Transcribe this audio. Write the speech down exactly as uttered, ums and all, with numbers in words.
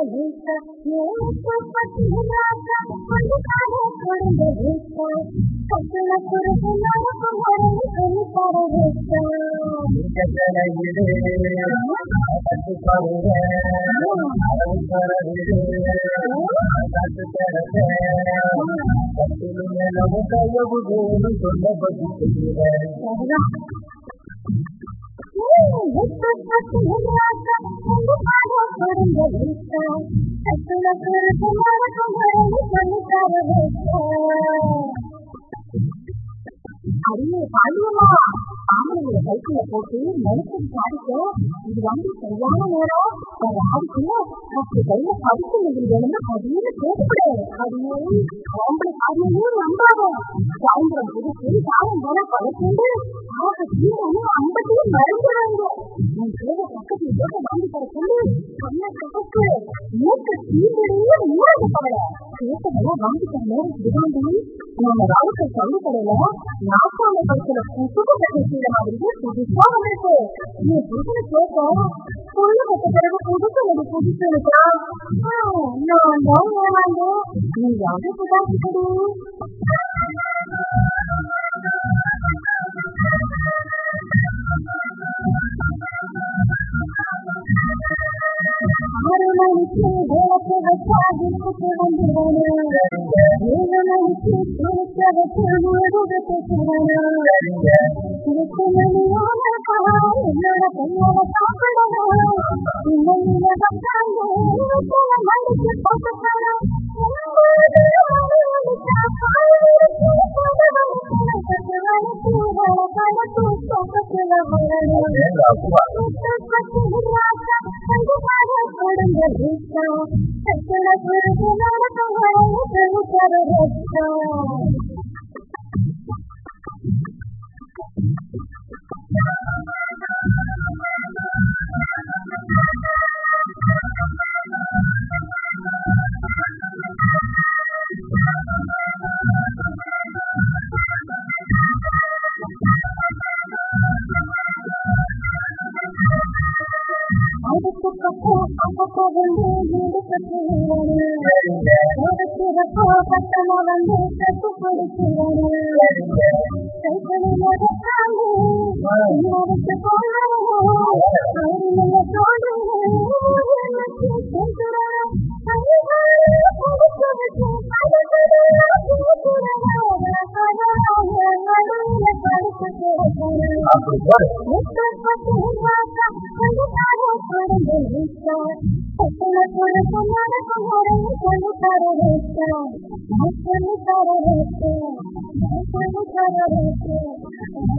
வீட்ட பத்தி கொடுங்க வீட்ட கட்டுல குறுக்கு நடக்கும் சொல்லி தர வீட்ட அடியே பாலியமா ஆம்பளைங்களை சைக்கிள போட்டு மனுஷன் சாதிக்க இது வந்து சரியான நேரம் யாருக்குள்ள அப்படி கையில படிச்சு நிகழ்வுன்னு அப்படின்னு கேட்கக்கூடாது. அடியே ஆம்பளை காரியமே நம்பாத சாயந்தரம் புதுசு சாயம் போல பழக்கண்டு ஆக தீரன்னு ஐம்பத்தையும் மறந்துடுவாங்க. உன் பேர பக்கத்துல போட்டு வாங்கி தர சொல்லி சொன்ன கணக்கு மூக்க தீவிரையே மூணு கவலை கேட்டதெல்லாம் வாங்கி தர நேரம் விடாண்டி நம்ம வாழ்க்கை சொல்லி கடையில நாட்டாள படத்துல புதுக்கு கட்டி செய்யற மாதிரி புதுசா வந்திருக்கு. நீ புதுசு கேட்க புல்லு கட்ட பிறகு புதுசு ஒரு புதுசு இருக்கா நான் தான் ஏமாந்து நீ யாரு புதாசிக்கடி ஆறு மணிக்கு விளக்கு வச்சா வீட்டுக்கு வந்துடுவானு ஏழு மணிக்கு குளிக்க வச்சு வீடுக்கு போடுவானு எட்டு மணியான என்னோட கையால சாப்பிடணும் இன்னையில வந்தாங்க மணிக்கு போட்டுக்கணும் அதுக்கு பக்கம் அப்பப்போ வந்து வீடு கட்டுவானு பக்கமா வந்து கட்டு கொடுக்குவானு கைகளில் எடுத்தாங்க அவருக்கு போனாங்க சொல்லி தர